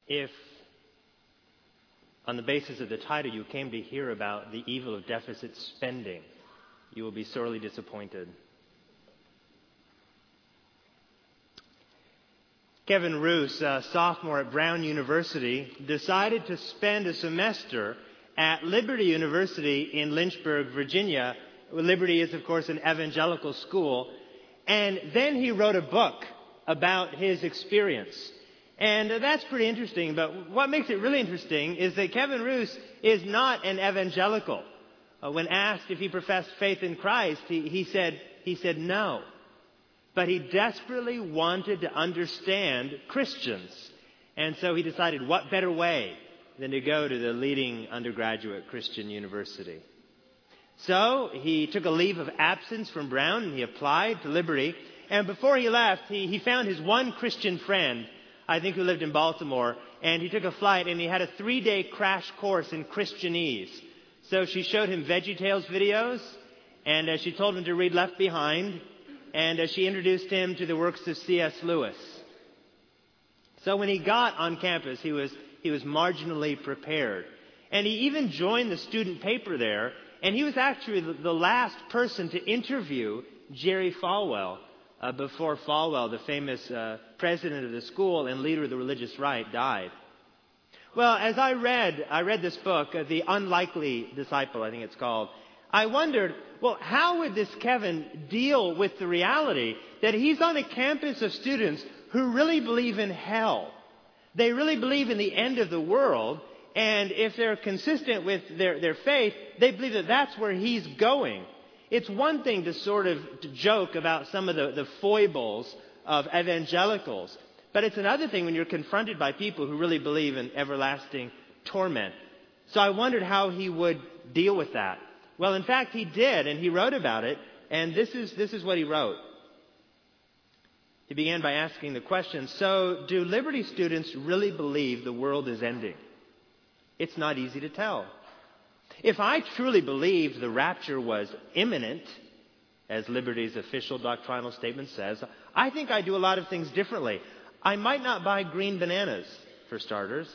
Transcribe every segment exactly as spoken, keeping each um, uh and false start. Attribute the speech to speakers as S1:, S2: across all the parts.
S1: If, on the basis of the title, you came to hear about the evil of deficit spending, you will be sorely disappointed. Kevin Roos, a sophomore at Brown University, decided to spend a semester at Liberty University in Lynchburg, Virginia. Liberty is, of course, an evangelical school. And then he wrote a book about his experience. And that's pretty interesting. But what makes it really interesting is that Kevin Roos is not an evangelical. Uh, when asked if he professed faith in Christ, he, he said he said no. But he desperately wanted to understand Christians. And so he decided, what better way than to go to the leading undergraduate Christian university? So he took a leave of absence from Brown and he applied to Liberty. And before he left, he, he found his one Christian friend, I think who lived in Baltimore, and he took a flight and he had a three-day crash course in Christianese. So she showed him VeggieTales videos, and uh, she told him to read Left Behind, and uh, she introduced him to the works of C S Lewis. So when he got on campus, he was he was marginally prepared. And he even joined the student paper there, and he was actually the, the last person to interview Jerry Falwell uh, before Falwell, the famous uh, president of the school and leader of the religious right, died. Well, as I read, I read this book, uh, The Unlikely Disciple, I think it's called, I wondered, well, how would this Kevin deal with the reality that he's on a campus of students who really believe in hell? They really believe in the end of the world, and if they're consistent with their, their faith, they believe that that's where he's going. It's one thing to sort of to joke about some of the, the foibles of evangelicals, but it's another thing when you're confronted by people who really believe in everlasting torment. So I wondered how he would deal with that. Well, in fact, he did, and he wrote about it, and this is this is what he wrote. He began by asking the question, so do Liberty students really believe the world is ending? It's not easy to tell. If I truly believed the rapture was imminent, as Liberty's official doctrinal statement says, I think I'd do a lot of things differently. I might not buy green bananas, for starters.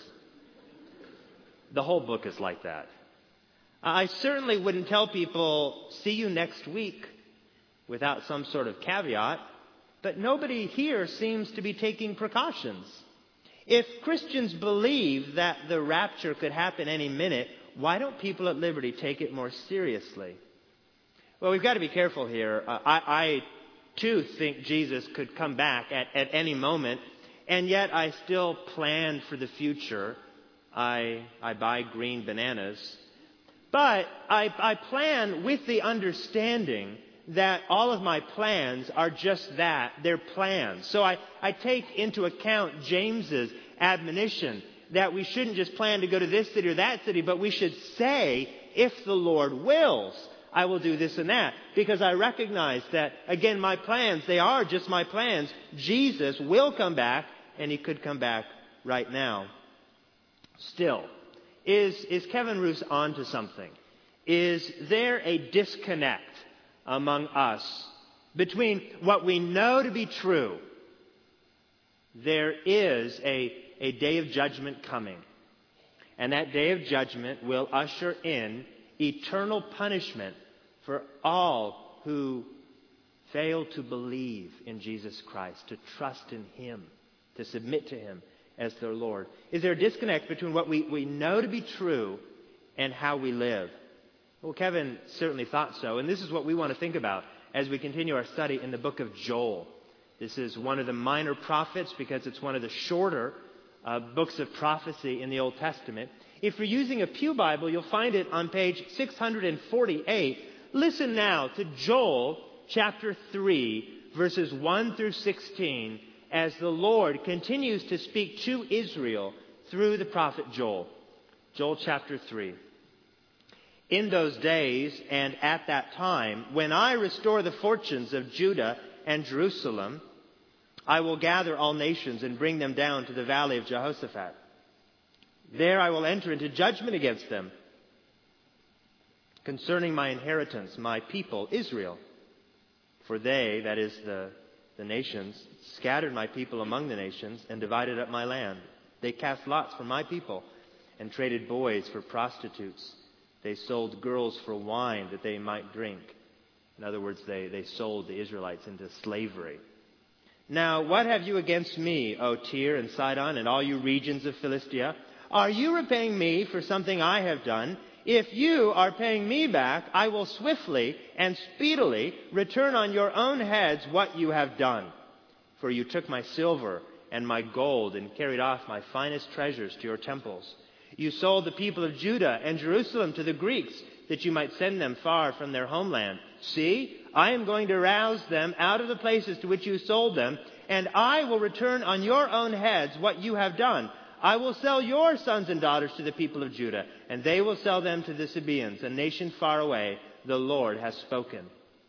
S1: The whole book is like that. I certainly wouldn't tell people, see you next week, without some sort of caveat. But nobody here seems to be taking precautions. If Christians believe that the rapture could happen any minute, why don't people at Liberty take it more seriously? Well, we've got to be careful here. Uh, I, I, too, think Jesus could come back at, at any moment, and yet I still plan for the future. I, I buy green bananas. But I, I plan with the understanding that all of my plans are just that. They're plans. So I, I take into account James's admonition that we shouldn't just plan to go to this city or that city, but we should say, if the Lord wills, I will do this and that. Because I recognize that, again, my plans, they are just my plans. Jesus will come back, and he could come back right now. Still, is, is Kevin Roos onto something? Is there a disconnect among us between what we know to be true? There is a, a day of judgment coming. And that day of judgment will usher in eternal punishment for all who fail to believe in Jesus Christ, to trust in him, to submit to him as their Lord. Is there a disconnect between what we, we know to be true and how we live? Well, Kevin certainly thought so, and this is what we want to think about as we continue our study in the book of Joel. This is one of the minor prophets because it's one of the shorter uh, books of prophecy in the Old Testament. If you're using a Pew Bible, you'll find it on page six hundred forty-eight. Listen now to Joel chapter three, verses one through sixteen, as the Lord continues to speak to Israel through the prophet Joel. Joel chapter three. In those days and at that time, when I restore the fortunes of Judah and Jerusalem, I will gather all nations and bring them down to the valley of Jehoshaphat. There I will enter into judgment against them concerning my inheritance, my people, Israel. For they, that is the, the nations, scattered my people among the nations and divided up my land. They cast lots for my people and traded boys for prostitutes. They sold girls for wine that they might drink. In other words, they, they sold the Israelites into slavery. Now, what have you against me, O Tyre and Sidon, and all you regions of Philistia? Are you repaying me for something I have done? If you are paying me back, I will swiftly and speedily return on your own heads what you have done. For you took my silver and my gold and carried off my finest treasures to your temples. You sold the people of Judah and Jerusalem to the Greeks, that you might send them far from their homeland. See, I am going to rouse them out of the places to which you sold them, and I will return on your own heads what you have done. I will sell your sons and daughters to the people of Judah, and they will sell them to the Sabaeans, a nation far away. The Lord has spoken.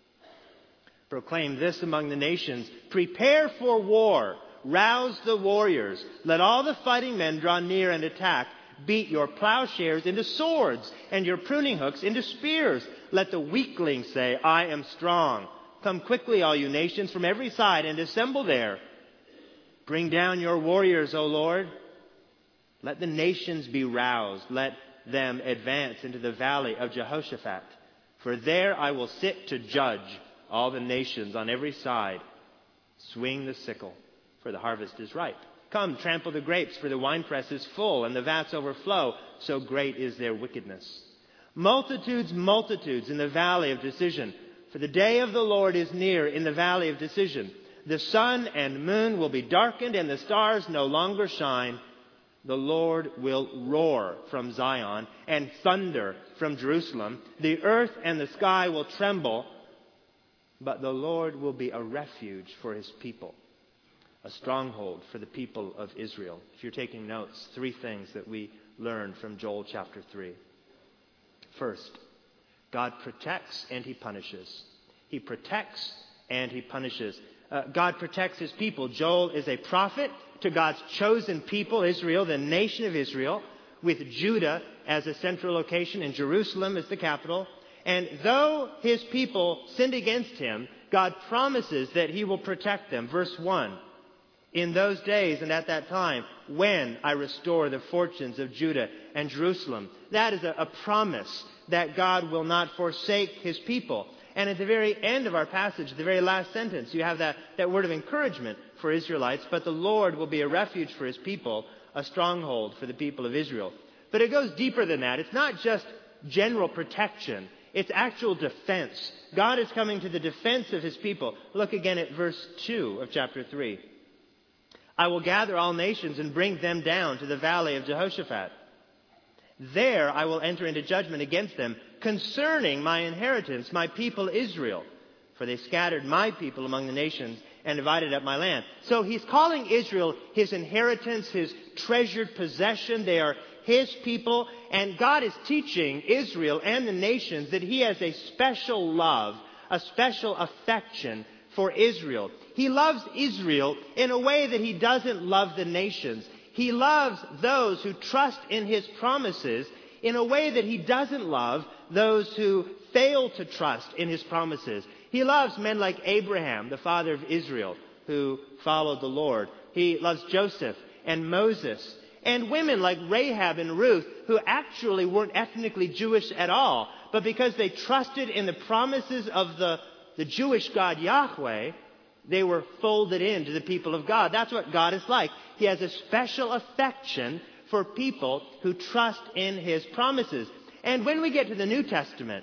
S1: Proclaim this among the nations. Prepare for war. Rouse the warriors. Let all the fighting men draw near and attack. Beat your plowshares into swords and your pruning hooks into spears. Let the weakling say, I am strong. Come quickly, all you nations, from every side, and assemble there. Bring down your warriors, O Lord. Let the nations be roused. Let them advance into the valley of Jehoshaphat. For there I will sit to judge all the nations on every side. Swing the sickle, for the harvest is ripe. Come, trample the grapes, for the winepress is full, and the vats overflow. So great is their wickedness. Multitudes, multitudes in the valley of decision. For the day of the Lord is near in the valley of decision. The sun and moon will be darkened, and the stars no longer shine. The Lord will roar from Zion and thunder from Jerusalem. The earth and the sky will tremble, but the Lord will be a refuge for his people, a stronghold for the people of Israel. If you're taking notes, three things that we learn from Joel chapter three. First, God protects and he punishes. He protects and he punishes. Uh, God protects his people. Joel is a prophet to God's chosen people, Israel, the nation of Israel, with Judah as a central location and Jerusalem as the capital. And though his people sinned against him, God promises that he will protect them. Verse one, in those days and at that time, when I restore the fortunes of Judah and Jerusalem. That is a, a promise that God will not forsake his people. And at the very end of our passage, the very last sentence, you have that, that word of encouragement for Israelites. But the Lord will be a refuge for his people, a stronghold for the people of Israel. But it goes deeper than that. It's not just general protection. It's actual defense. God is coming to the defense of his people. Look again at verse two of chapter three. I will gather all nations and bring them down to the valley of Jehoshaphat. There I will enter into judgment against them concerning my inheritance, my people Israel. For they scattered my people among the nations and divided up my land. So he's calling Israel his inheritance, his treasured possession. They are his people. And God is teaching Israel and the nations that he has a special love, a special affection for Israel. He loves Israel in a way that he doesn't love the nations. He loves those who trust in his promises in a way that he doesn't love those who fail to trust in his promises. He loves men like Abraham, the father of Israel, who followed the Lord. He loves Joseph and Moses, and women like Rahab and Ruth, who actually weren't ethnically Jewish at all, but because they trusted in the promises of the, the Jewish God Yahweh, they were folded into the people of God. That's what God is like. He has a special affection for people who trust in his promises. And when we get to the New Testament,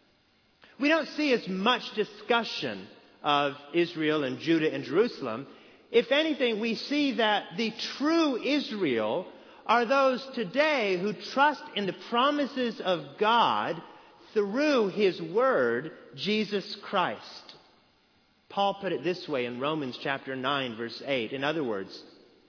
S1: we don't see as much discussion of Israel and Judah and Jerusalem. If anything, we see that the true Israel are those today who trust in the promises of God through his word, Jesus Christ. Paul put it this way in Romans chapter nine, verse eight. In other words,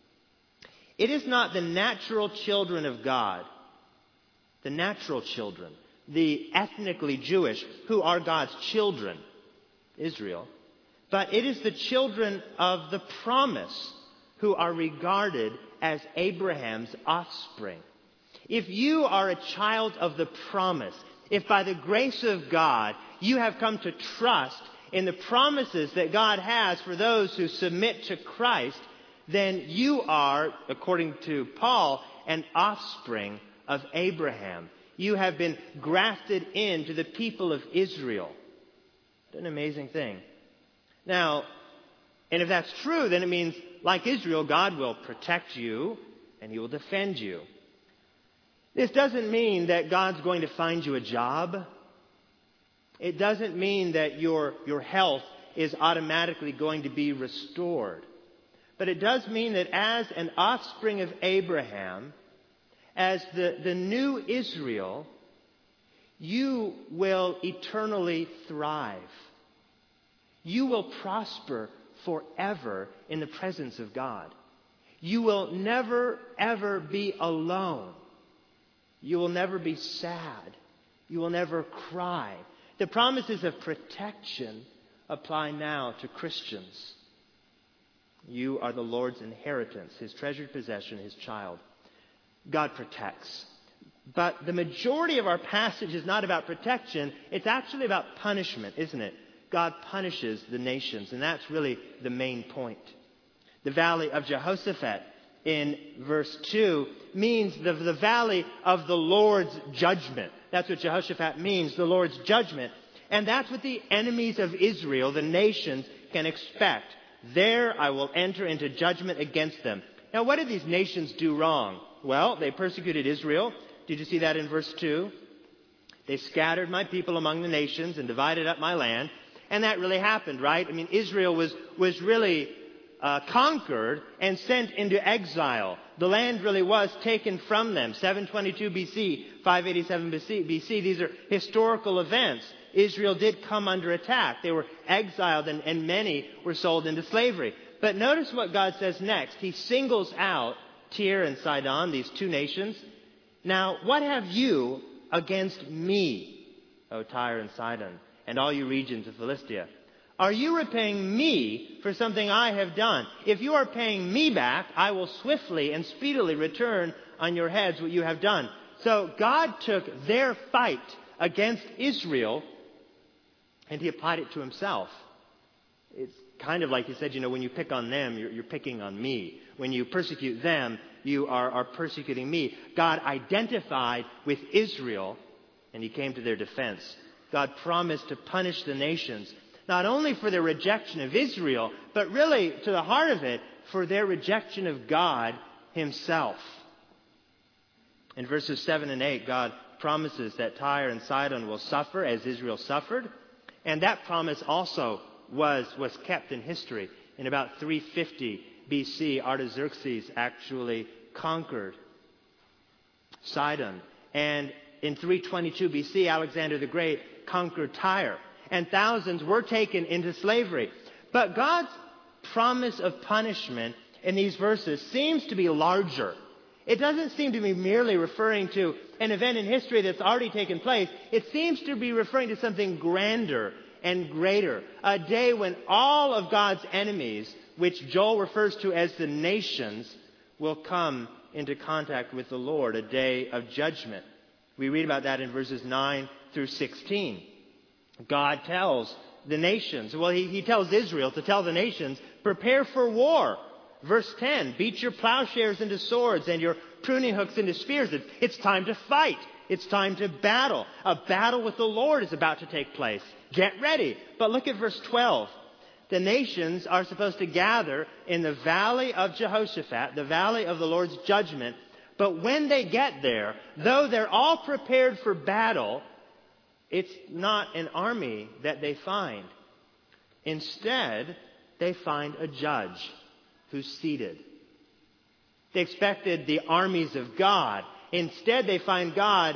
S1: it is not the natural children of God, the natural children, the ethnically Jewish, who are God's children, Israel, but it is the children of the promise who are regarded as Abraham's offspring. If you are a child of the promise, if by the grace of God you have come to trust in the promises that God has for those who submit to Christ, then you are, according to Paul, an offspring of Abraham. You have been grafted into the people of Israel. What an amazing thing. Now, and if that's true, then it means, like Israel, God will protect you and He will defend you. This doesn't mean that God's going to find you a job. It doesn't mean that your, your health is automatically going to be restored. But it does mean that as an offspring of Abraham, as the, the new Israel, you will eternally thrive. You will prosper forever in the presence of God. You will never, ever be alone. You will never be sad. You will never cry. The promises of protection apply now to Christians. You are the Lord's inheritance, His treasured possession, His child. God protects. But the majority of our passage is not about protection. It's actually about punishment, isn't it? God punishes the nations, and that's really the main point. The valley of Jehoshaphat in verse two means the, the valley of the Lord's judgment. That's what Jehoshaphat means, the Lord's judgment. And that's what the enemies of Israel, the nations, can expect. There I will enter into judgment against them. Now, what did these nations do wrong? Well, they persecuted Israel. Did you see that in verse two? They scattered my people among the nations and divided up my land. And that really happened, right? I mean, Israel was, was really uh, conquered and sent into exile. The land really was taken from them. seven twenty-two B C, five eighty-seven B C. These are historical events. Israel did come under attack. They were exiled and, and many were sold into slavery. But notice what God says next. He singles out Tyre and Sidon, these two nations. Now, what have you against me, O Tyre and Sidon, and all you regions of Philistia? Are you repaying me for something I have done? If you are paying me back, I will swiftly and speedily return on your heads what you have done. So God took their fight against Israel and He applied it to Himself. It's kind of like He said, you know, when you pick on them, you're, you're picking on me. When you persecute them, you are, are persecuting me. God identified with Israel and He came to their defense. God promised to punish the nations, not only for their rejection of Israel, but really, to the heart of it, for their rejection of God Himself. In verses seven and eight, God promises that Tyre and Sidon will suffer as Israel suffered. And that promise also was, was kept in history. In about three fifty B C, Artaxerxes actually conquered Sidon. And in three twenty-two B C, Alexander the Great conquered Tyre. And thousands were taken into slavery. But God's promise of punishment in these verses seems to be larger. It doesn't seem to be merely referring to an event in history that's already taken place. It seems to be referring to something grander and greater. A day when all of God's enemies, which Joel refers to as the nations, will come into contact with the Lord. A day of judgment. We read about that in verses nine through sixteen. God tells the nations, well, he, he tells Israel to tell the nations, prepare for war. Verse ten, beat your plowshares into swords and your pruning hooks into spears. It's, it's time to fight. It's time to battle. A battle with the Lord is about to take place. Get ready. But look at verse twelve. The nations are supposed to gather in the valley of Jehoshaphat, the valley of the Lord's judgment. But when they get there, though they're all prepared for battle, it's not an army that they find. Instead, they find a judge who's seated. They expected the armies of God. Instead, they find God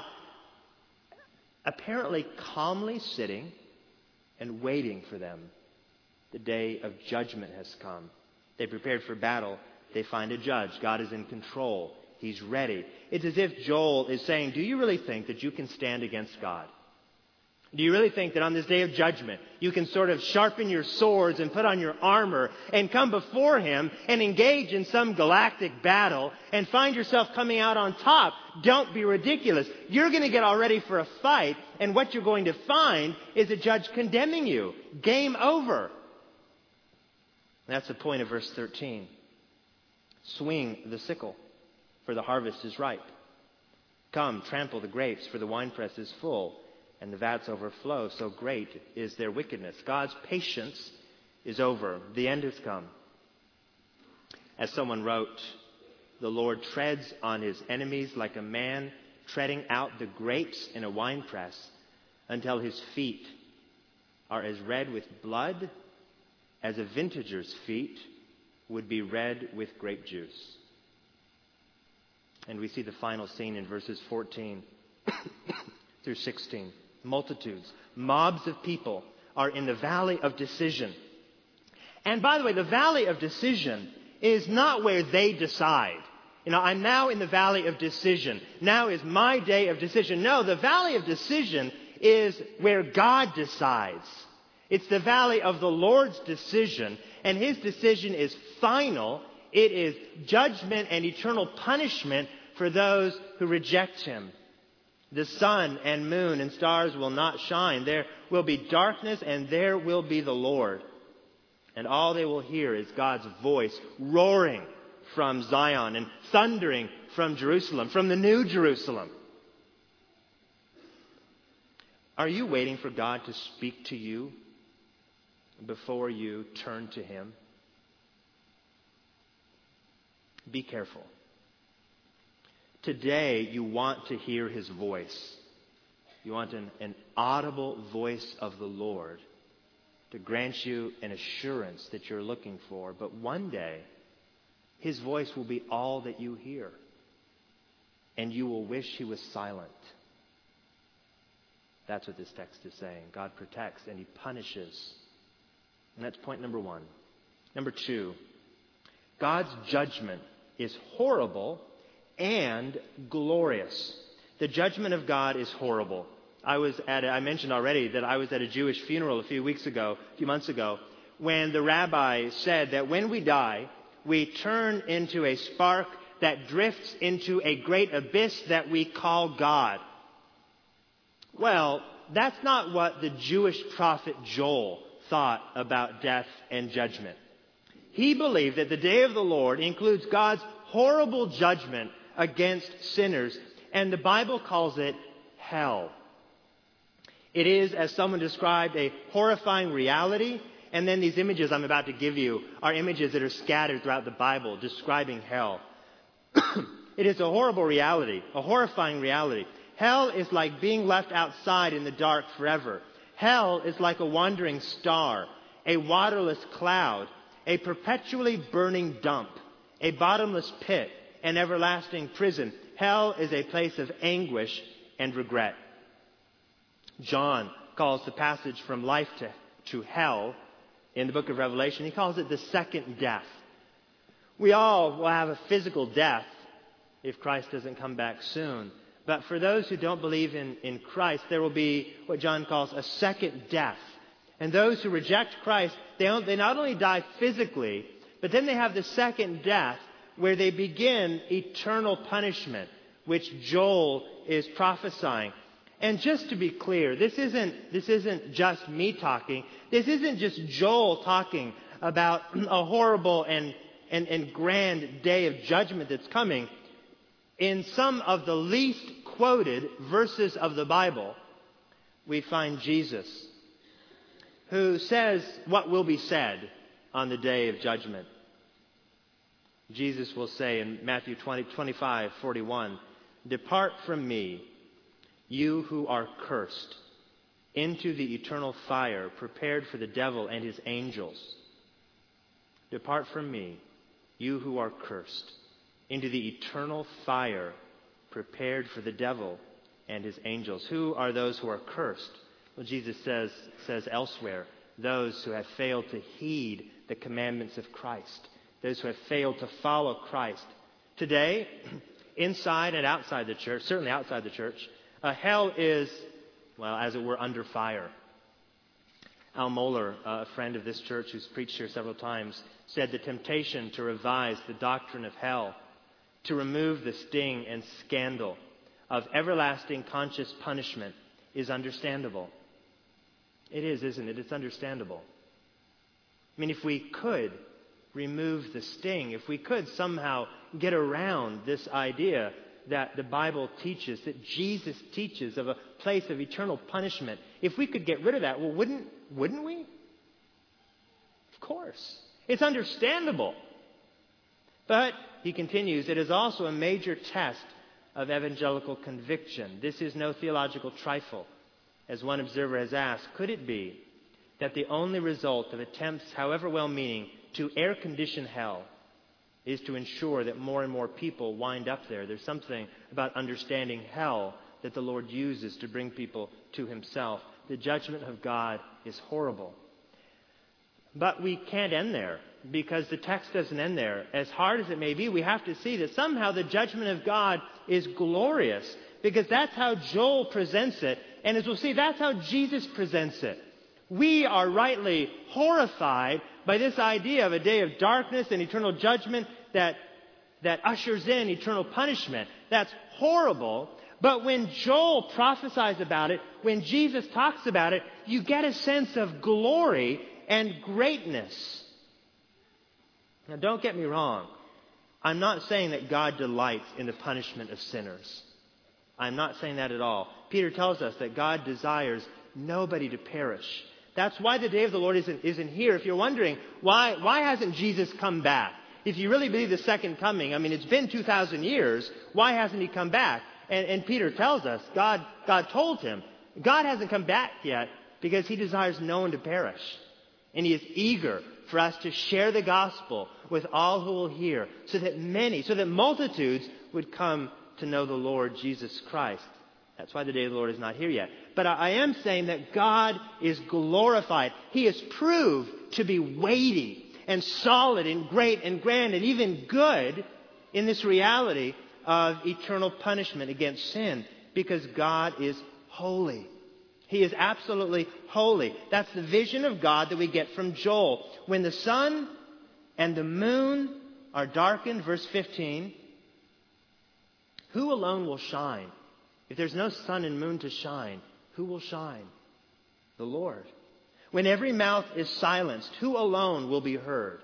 S1: apparently calmly sitting and waiting for them. The day of judgment has come. They prepared for battle. They find a judge. God is in control. He's ready. It's as if Joel is saying, do you really think that you can stand against God? Do you really think that on this day of judgment, you can sort of sharpen your swords and put on your armor and come before Him and engage in some galactic battle and find yourself coming out on top? Don't be ridiculous. You're going to get all ready for a fight, and what you're going to find is a judge condemning you. Game over. That's the point of verse thirteen. Swing the sickle, for the harvest is ripe. Come, trample the grapes, for the winepress is full, and the vats overflow. So great is their wickedness. God's patience is over. The end has come. As someone wrote, the Lord treads on his enemies like a man treading out the grapes in a winepress until his feet are as red with blood as a vintager's feet would be red with grape juice. And we see the final scene in verses fourteen through sixteen. Multitudes, mobs of people are in the valley of decision. And by the way, the valley of decision is not where they decide. You know, I'm now in the valley of decision. Now is my day of decision. No, the valley of decision is where God decides. It's the valley of the Lord's decision, and his decision is final. It is judgment and eternal punishment for those who reject him. The sun and moon and stars will not shine. There will be darkness, and there will be the Lord. And all they will hear is God's voice roaring from Zion and thundering from Jerusalem, from the New Jerusalem. Are you waiting for God to speak to you before you turn to him? Be careful. Today, you want to hear his voice. You want an, an audible voice of the Lord to grant you an assurance that you're looking for. But one day, his voice will be all that you hear. And you will wish he was silent. That's what this text is saying. God protects and he punishes. And that's point number one. Number two, God's judgment is horrible and glorious. The judgment of God is horrible. I was at a, I mentioned already that I was at a Jewish funeral a few weeks ago, a few months ago, when the rabbi said that when we die, we turn into a spark that drifts into a great abyss that we call God. Well, that's not what the Jewish prophet Joel thought about death and judgment. He believed that the day of the Lord includes God's horrible judgment against sinners, and the Bible calls it hell. It is, as someone described, a horrifying reality, and then these images I'm about to give you are images that are scattered throughout the Bible describing hell. It is a horrible reality, a horrifying reality. Hell is like being left outside in the dark forever. Hell is like a wandering star, a waterless cloud, a perpetually burning dump, a bottomless pit, an everlasting prison. Hell is a place of anguish and regret. John calls the passage from life to, to hell in the book of Revelation, he calls it the second death. We all will have a physical death if Christ doesn't come back soon. But for those who don't believe in, in Christ, there will be what John calls a second death. And those who reject Christ, they, don't, they not only die physically, but then they have the second death where they begin eternal punishment, which Joel is prophesying. And just to be clear, this isn't, this isn't just me talking. This isn't just Joel talking about a horrible and, and, and grand day of judgment that's coming. In some of the least quoted verses of the Bible, we find Jesus, who says what will be said on the day of judgment. Jesus will say in Matthew twenty, twenty-five, forty-one, "Depart from me, you who are cursed, into the eternal fire prepared for the devil and his angels. Depart from me, you who are cursed, into the eternal fire prepared for the devil and his angels." Who are those who are cursed? Well, Jesus says, says elsewhere, those who have failed to heed the commandments of Christ, those who have failed to follow Christ. Today, inside and outside the church, certainly outside the church, uh, hell is, well, as it were, under fire. Al Mohler, uh, a friend of this church who's preached here several times, said the temptation to revise the doctrine of hell, to remove the sting and scandal of everlasting conscious punishment, is understandable. It is, isn't it? It's understandable. I mean, if we could remove the sting, if we could somehow get around this idea that the Bible teaches, that Jesus teaches of a place of eternal punishment, if we could get rid of that, well, wouldn't, wouldn't we? Of course. It's understandable. But, he continues, it is also a major test of evangelical conviction. This is no theological trifle. As one observer has asked, could it be that the only result of attempts, however well-meaning, to air-condition hell is to ensure that more and more people wind up there? There's something about understanding hell that the Lord uses to bring people to himself. The judgment of God is horrible. But we can't end there, because the text doesn't end there. As hard as it may be, we have to see that somehow the judgment of God is glorious, because that's how Joel presents it. And as we'll see, that's how Jesus presents it. We are rightly horrified by this idea of a day of darkness and eternal judgment that, that ushers in eternal punishment. That's horrible. But when Joel prophesies about it, when Jesus talks about it, you get a sense of glory and greatness. Now, don't get me wrong. I'm not saying that God delights in the punishment of sinners. I'm not saying that at all. Peter tells us that God desires nobody to perish. That's why the day of the Lord isn't, isn't here. If you're wondering, why, why hasn't Jesus come back? If you really believe the second coming, I mean, it's been two thousand years. Why hasn't he come back? And, and Peter tells us, God, God told him, God hasn't come back yet because he desires no one to perish. And he is eager for us to share the gospel with all who will hear, so that many, so that multitudes would come to know the Lord Jesus Christ. That's why the day of the Lord is not here yet. But I am saying that God is glorified. He is proved to be weighty and solid and great and grand and even good in this reality of eternal punishment against sin, because God is holy. He is absolutely holy. That's the vision of God that we get from Joel. When the sun and the moon are darkened, verse fifteen, who alone will shine? If there's no sun and moon to shine, who will shine? The Lord. When every mouth is silenced, who alone will be heard?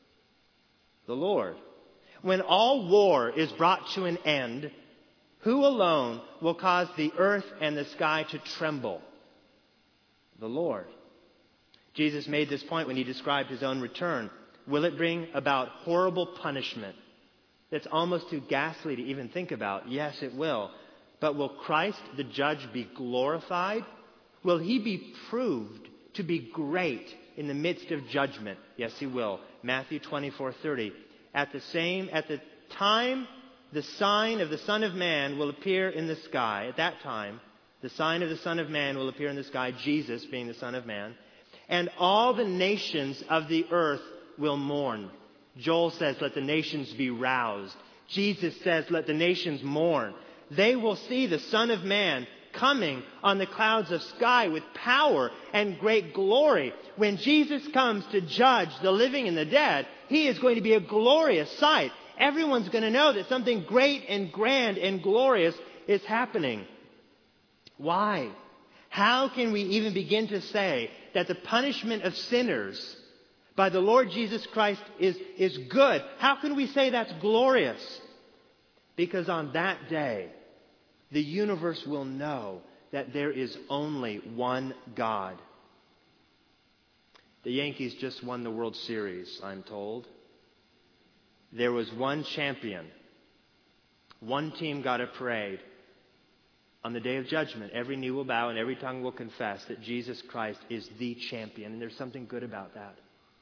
S1: The Lord. When all war is brought to an end, who alone will cause the earth and the sky to tremble? The Lord. Jesus made this point when he described his own return. Will it bring about horrible punishment that's almost too ghastly to even think about? Yes, it will. But will Christ, the judge, be glorified? Will he be proved to be great in the midst of judgment? Yes, he will. Matthew twenty-four thirty. At the same, at the time, the sign of the Son of Man will appear in the sky. At that time, the sign of the Son of Man will appear in the sky, Jesus being the Son of Man. And all the nations of the earth will mourn. Joel says, let the nations be roused. Jesus says, let the nations mourn. They will see the Son of Man coming on the clouds of sky with power and great glory. When Jesus comes to judge the living and the dead, he is going to be a glorious sight. Everyone's going to know that something great and grand and glorious is happening. Why? How can we even begin to say that the punishment of sinners by the Lord Jesus Christ is, is good? How can we say that's glorious? Because on that day, the universe will know that there is only one God. The Yankees just won the World Series, I'm told. There was one champion. One team got a parade. On the day of judgment, every knee will bow and every tongue will confess that Jesus Christ is the champion. And there's something good about that.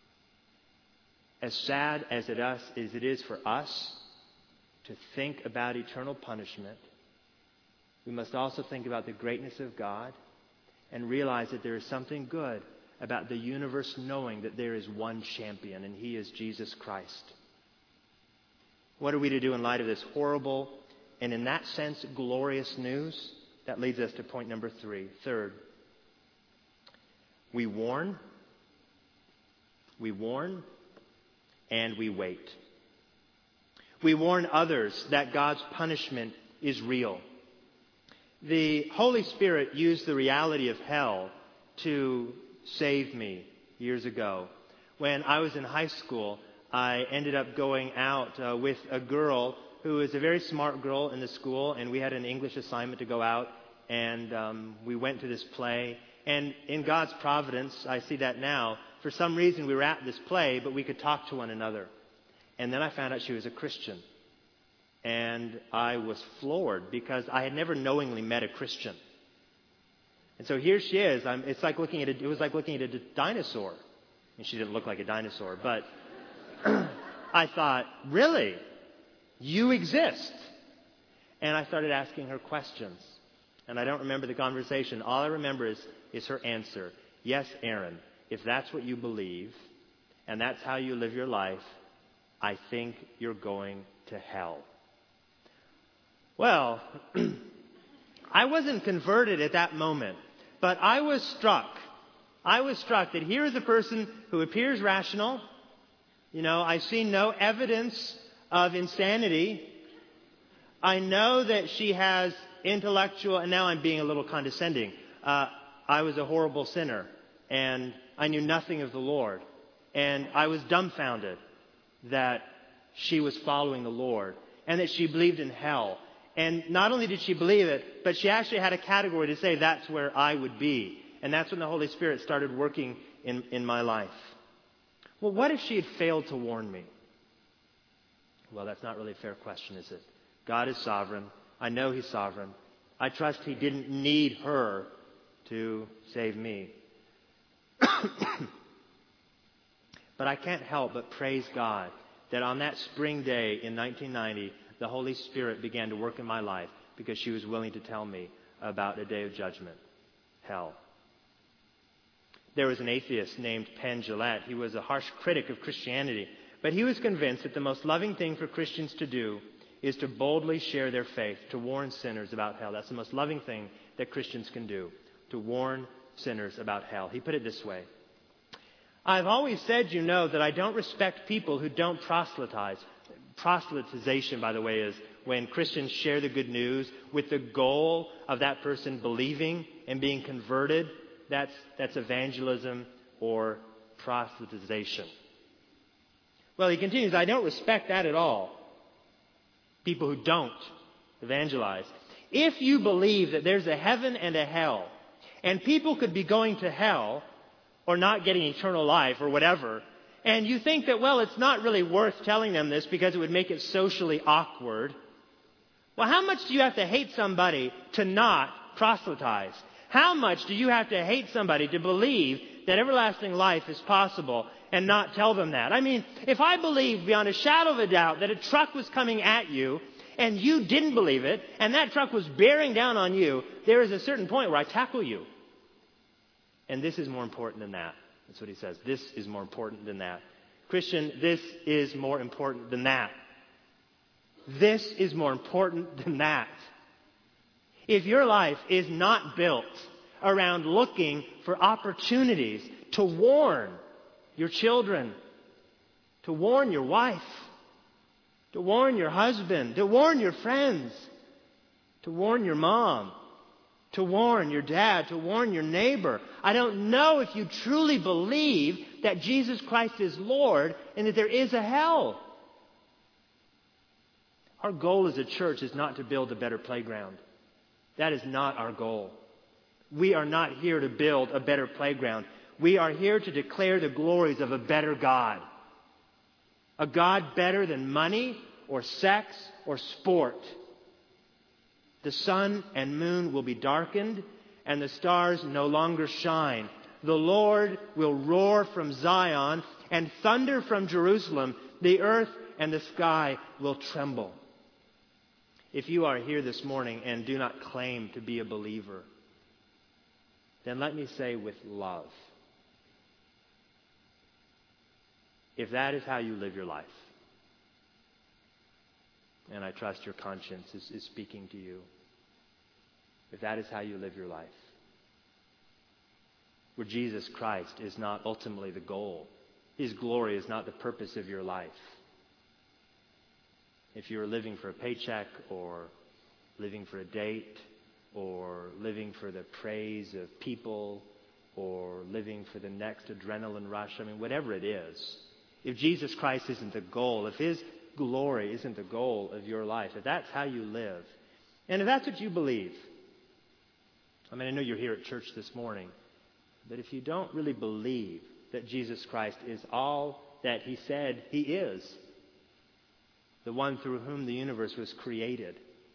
S1: As sad as it, us, as it is for us to think about eternal punishment, we must also think about the greatness of God and realize that there is something good about the universe knowing that there is one champion, and he is Jesus Christ. What are we to do in light of this horrible and in that sense glorious news? That leads us to point number three. Third, we warn, we warn, and we wait. We warn others that God's punishment is real. The Holy Spirit used the reality of hell to save me years ago. When I was in high school, I ended up going out uh, with a girl who was a very smart girl in the school, and we had an English assignment to go out, and um, we went to this play. And in God's providence, I see that now, for some reason we were at this play, but we could talk to one another. And then I found out she was a Christian. And I was floored because I had never knowingly met a Christian. And so here she is. I'm, it's like looking at a, it was like looking at a dinosaur. I mean, she didn't look like a dinosaur, but I thought, really? You exist? And I started asking her questions. And I don't remember the conversation. All I remember is, is her answer. Yes, Aaron, if that's what you believe, and that's how you live your life, I think you're going to hell. Well, I wasn't converted at that moment, but I was struck. I was struck that here is a person who appears rational. You know, I see no evidence of insanity. I know that she has intellectual, and now I'm being a little condescending. Uh, I was a horrible sinner, and I knew nothing of the Lord. And I was dumbfounded that she was following the Lord, and that she believed in hell. And not only did she believe it, but she actually had a category to say that's where I would be. And that's when the Holy Spirit started working in, in my life. Well, what if she had failed to warn me? Well, that's not really a fair question, is it? God is sovereign. I know He's sovereign. I trust He didn't need her to save me. But I can't help but praise God that on that spring day in nineteen ninety, the Holy Spirit began to work in my life because she was willing to tell me about a day of judgment, hell. There was an atheist named Penn Jillette. He was a harsh critic of Christianity, but he was convinced that the most loving thing for Christians to do is to boldly share their faith, to warn sinners about hell. That's the most loving thing that Christians can do, to warn sinners about hell. He put it this way: I've always said, you know, that I don't respect people who don't proselytize. Proselytization, by the way, is when Christians share the good news with the goal of that person believing and being converted. That's, that's evangelism or proselytization. Well, he continues, I don't respect that at all. People who don't evangelize. If you believe that there's a heaven and a hell, and people could be going to hell or not getting eternal life or whatever, and you think that, well, it's not really worth telling them this because it would make it socially awkward. Well, how much do you have to hate somebody to not proselytize? How much do you have to hate somebody to believe that everlasting life is possible and not tell them that? I mean, if I believed beyond a shadow of a doubt that a truck was coming at you and you didn't believe it and that truck was bearing down on you, there is a certain point where I tackle you. And this is more important than that. That's what he says. This is more important than that. Christian, this is more important than that. This is more important than that. If your life is not built around looking for opportunities to warn your children, to warn your wife, to warn your husband, to warn your friends, to warn your mom, to warn your dad, to warn your neighbor. I don't know if you truly believe that Jesus Christ is Lord and that there is a hell. Our goal as a church is not to build a better playground. That is not our goal. We are not here to build a better playground. We are here to declare the glories of a better God. A God better than money or sex or sport. The sun and moon will be darkened, and the stars no longer shine. The Lord will roar from Zion and thunder from Jerusalem. The earth and the sky will tremble. If you are here this morning and do not claim to be a believer, then let me say with love, if that is how you live your life, and I trust your conscience is, is speaking to you, if that is how you live your life, where Jesus Christ is not ultimately the goal, His glory is not the purpose of your life. If you're living for a paycheck or living for a date or living for the praise of people or living for the next adrenaline rush, I mean, whatever it is, if Jesus Christ isn't the goal, if His glory isn't the goal of your life, if that's how you live, and if that's what you believe, I mean, I know you're here at church this morning, but if you don't really believe that Jesus Christ is all that He said He is, the one through whom the universe was created,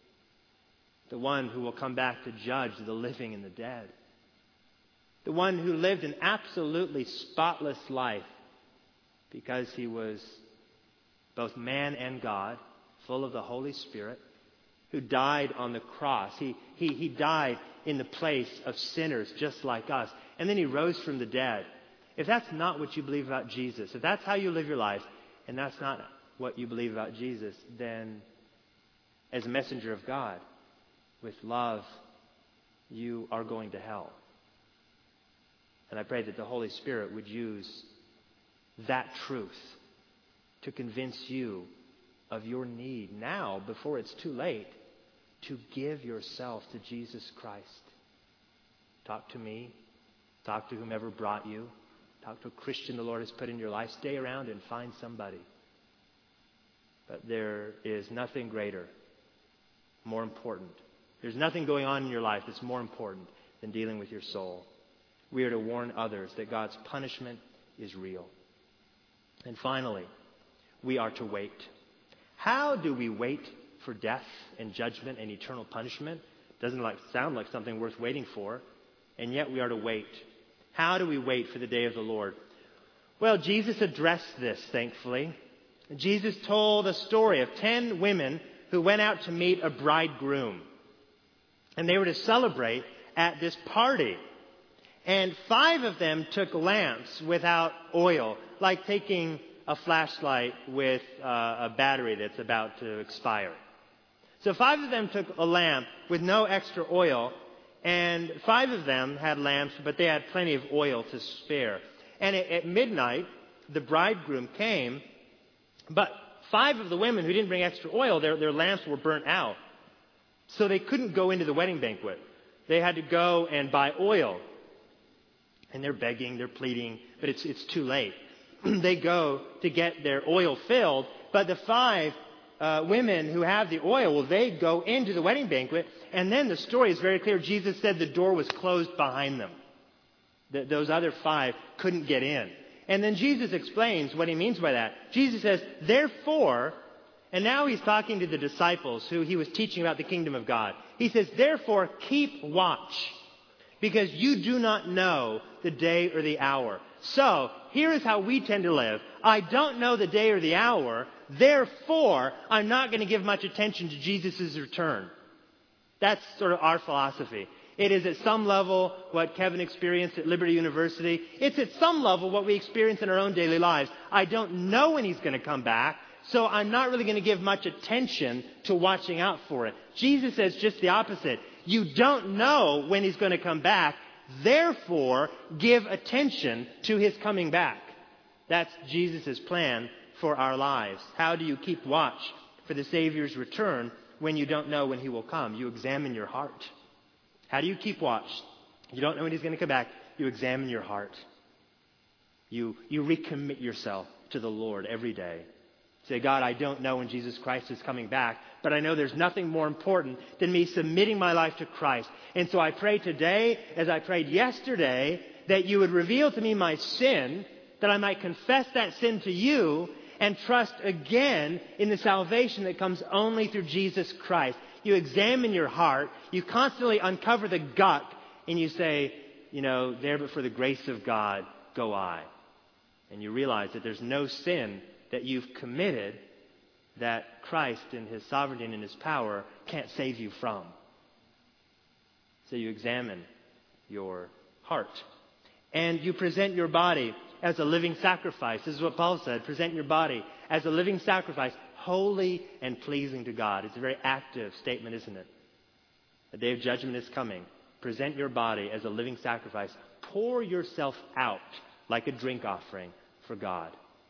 S1: the one who will come back to judge the living and the dead, the one who lived an absolutely spotless life because He was both man and God, full of the Holy Spirit, who died on the cross. He, he, he died in the place of sinners just like us. And then He rose from the dead. If that's not what you believe about Jesus, if that's how you live your life, and that's not what you believe about Jesus, then as a messenger of God, with love, you are going to hell. And I pray that the Holy Spirit would use that truth to convince you of your need now, before it's too late, to give yourself to Jesus Christ. Talk to me. Talk to whomever brought you. Talk to a Christian the Lord has put in your life. Stay around and find somebody. But there is nothing greater, more important. There's nothing going on in your life that's more important than dealing with your soul. We are to warn others that God's punishment is real. And finally, we are to wait. How do we wait for death and judgment and eternal punishment? Doesn't like sound like something worth waiting for, and yet we are to wait. How do we wait for the day of the Lord? Well, Jesus addressed this, thankfully. Jesus told a story of ten women who went out to meet a bridegroom. And they were to celebrate at this party. And five of them took lamps without oil, like taking a flashlight with uh, a battery that's about to expire. So five of them took a lamp with no extra oil, and five of them had lamps, but they had plenty of oil to spare. And at, at midnight, the bridegroom came, but five of the women who didn't bring extra oil, their, their lamps were burnt out. So they couldn't go into the wedding banquet. They had to go and buy oil. And they're begging, they're pleading, but it's it's too late. They go to get their oil filled, but the five uh, women who have the oil, well, they go into the wedding banquet, and then the story is very clear. Jesus said the door was closed behind them. That those other five couldn't get in. And then Jesus explains what He means by that. Jesus says, therefore, and now He's talking to the disciples who He was teaching about the kingdom of God. He says, therefore, keep watch, because you do not know the day or the hour. So, here is how we tend to live. I don't know the day or the hour, therefore, I'm not going to give much attention to Jesus' return. That's sort of our philosophy. It is at some level what Kevin experienced at Liberty University. It's at some level what we experience in our own daily lives. I don't know when He's going to come back, so I'm not really going to give much attention to watching out for it. Jesus says just the opposite. You don't know when He's going to come back, therefore give attention to His coming back. That's Jesus' plan for our lives. How do you keep watch for the Savior's return when you don't know when He will come? You examine your heart. How do you keep watch? You don't know when He's going to come back. You examine your heart. You, you recommit yourself to the Lord every day. Say, God, I don't know when Jesus Christ is coming back, but I know there's nothing more important than me submitting my life to Christ. And so I pray today, as I prayed yesterday, that you would reveal to me my sin, that I might confess that sin to you and trust again in the salvation that comes only through Jesus Christ. You examine your heart, you constantly uncover the gunk, and you say, you know, there but for the grace of God go I. And you realize that there's no sin that you've committed that Christ in His sovereignty and in His power can't save you from. So you examine your heart. And you present your body as a living sacrifice. This is what Paul said. Present your body as a living sacrifice, holy and pleasing to God. It's a very active statement, isn't it? The day of judgment is coming. Present your body as a living sacrifice. Pour yourself out like a drink offering for God.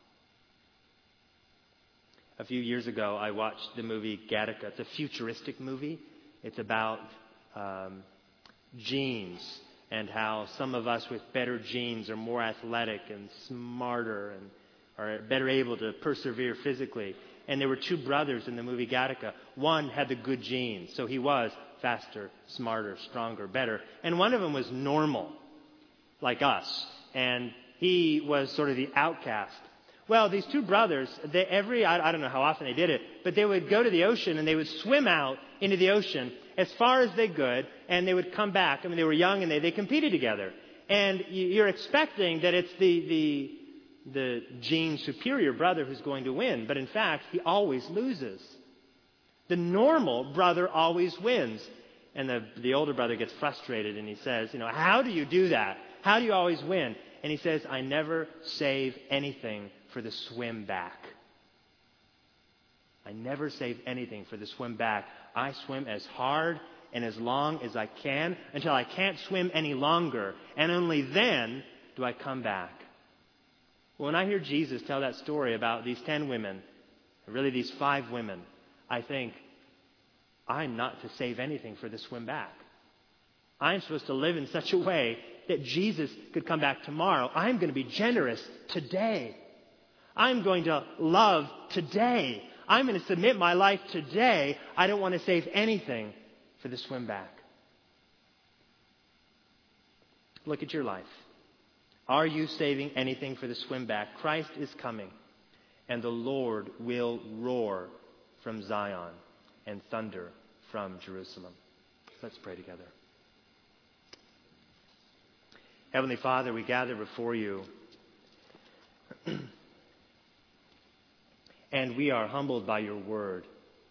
S1: A few years ago, I watched the movie Gattaca. It's a futuristic movie. It's about um, genes and how some of us with better genes are more athletic and smarter and or better able to persevere physically. And there were two brothers in the movie Gattaca. One had the good genes, so he was faster, smarter, stronger, better. And one of them was normal, like us. And he was sort of the outcast. Well, these two brothers, they, every, I, I don't know how often they did it, but they would go to the ocean and they would swim out into the ocean as far as they could, and they would come back. I mean, they were young and they, they competed together. And you're expecting that it's the, the, the gene superior brother who's going to win. But in fact, he always loses. The normal brother always wins. And the, the older brother gets frustrated and he says, you know, how do you do that? How do you always win? And he says, I never save anything for the swim back. I never save anything for the swim back. I swim as hard and as long as I can until I can't swim any longer. And only then do I come back. Well, when I hear Jesus tell that story about these ten women, really these five women, I think, I'm not to save anything for the swim back. I'm supposed to live in such a way that Jesus could come back tomorrow. I'm going to be generous today. I'm going to love today. I'm going to submit my life today. I don't want to save anything for the swim back. Look at your life. Are you saving anything for the swim back? Christ is coming, and the Lord will roar from Zion and thunder from Jerusalem. Let's pray together. Heavenly Father, we gather before you, and we are humbled by your word.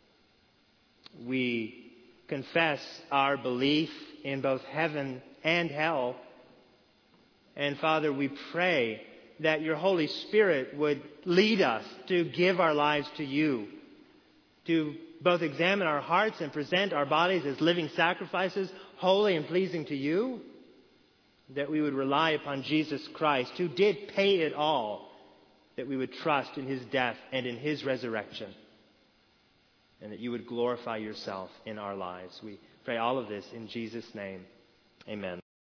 S1: We confess our belief in both heaven and hell. And Father, we pray that your Holy Spirit would lead us to give our lives to you, to both examine our hearts and present our bodies as living sacrifices, holy and pleasing to you, that we would rely upon Jesus Christ, who did pay it all, that we would trust in his death and in his resurrection, and that you would glorify yourself in our lives. We pray all of this in Jesus' name. Amen.